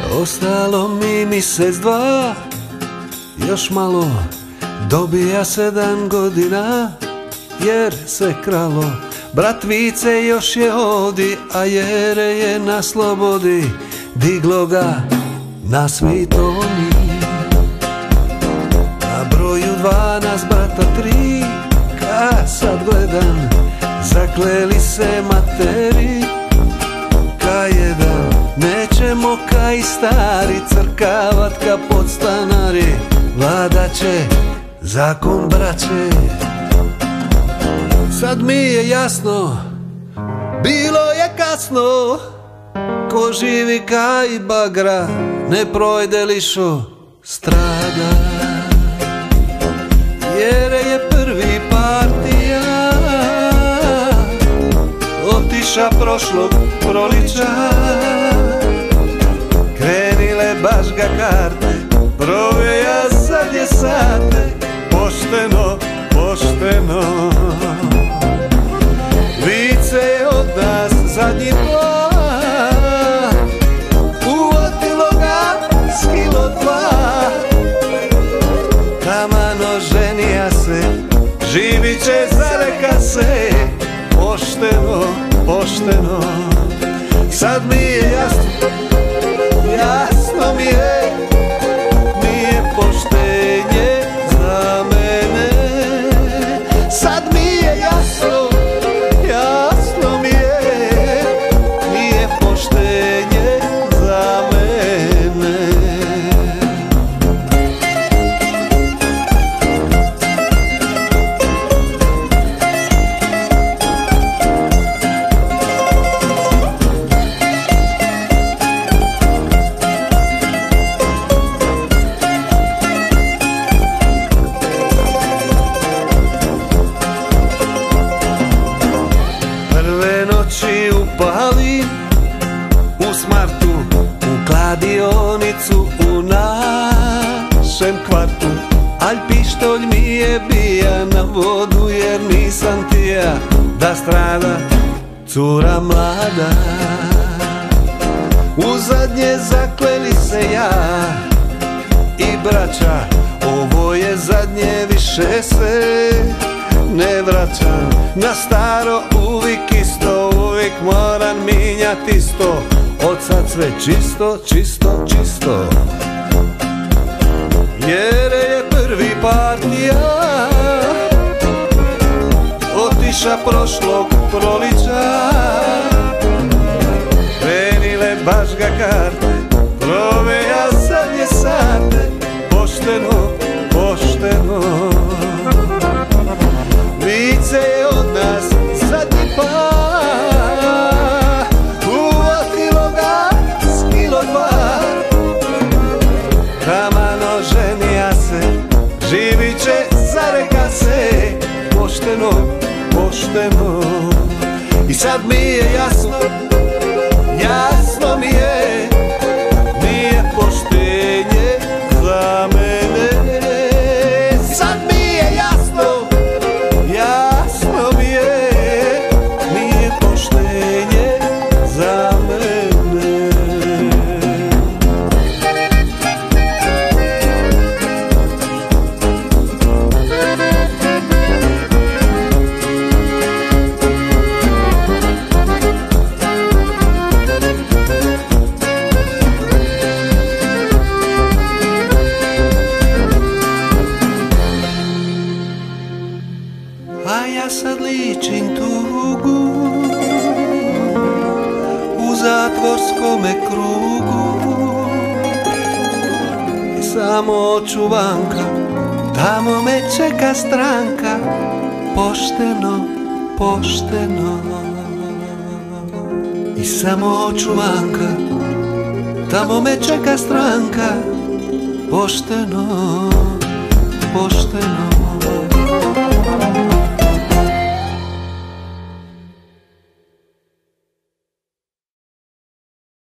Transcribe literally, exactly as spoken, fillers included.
Ostalo mi mjesec dva, još malo dobija sedam godina, jer se kralo. Brat Vice još je ovdje, a Jere je na slobodi, diglo ga na Svitoni. Na broju dvanaest, brata tri, ka sad gledam, zakleli se materi. Ka jedan, nećemo ka i stari crkavat ka podstanari, vladat će zakon braće. Sad mi je jasno, bilo je kasno, ko živi ka i bagra, ne projde lišo strada. Jere je prvi partija, otiša prošlog proliča. Krenile baš ga karte, proveja zadnje sate, pošteno, pošteno. Vice je od nas zadnji plan, uvatilo ga skilo dva. Tamano ženija se, živit će zareka se, pošteno, pošteno. Sad mi je jasno, jasno mi je, nije poštenje za mene. Sad mi je jasno, jasno mi je, nije poštenje za mene. Upali u smartu, u kladionicu u našem kvartu. Alj pištolj mi je bija na vodu, jer nisam tija da strada cura mlada. U zadnje zakleli se ja i braća, ovo je zadnje, više se ne vraćam. Na staro uvijek isto, uvijek moram minjat isto. Od sad sve čisto, čisto, čisto. Jere je prvi partija, otiša prošlog proliča. Krenile baš ga karte, proveja zadnje sate, pošteno, pošteno. Vice je od nas zadnji pa, uvatilo ga skilo dva. Tamano ženija se, živit će zareka se, pošteno, pošteno. I sad mi je jasno, jasno mi je, nije poštenje za mene. Sad mi je jasno, jasno mi je, nije poštenje za mene. A ja sad ličim tugu u zatvorskome krugu i samo očuvanka, tamo me čeka stranka, pošteno, pošteno. I samo očuvanka, tamo me čeka stranka, pošteno, pošteno.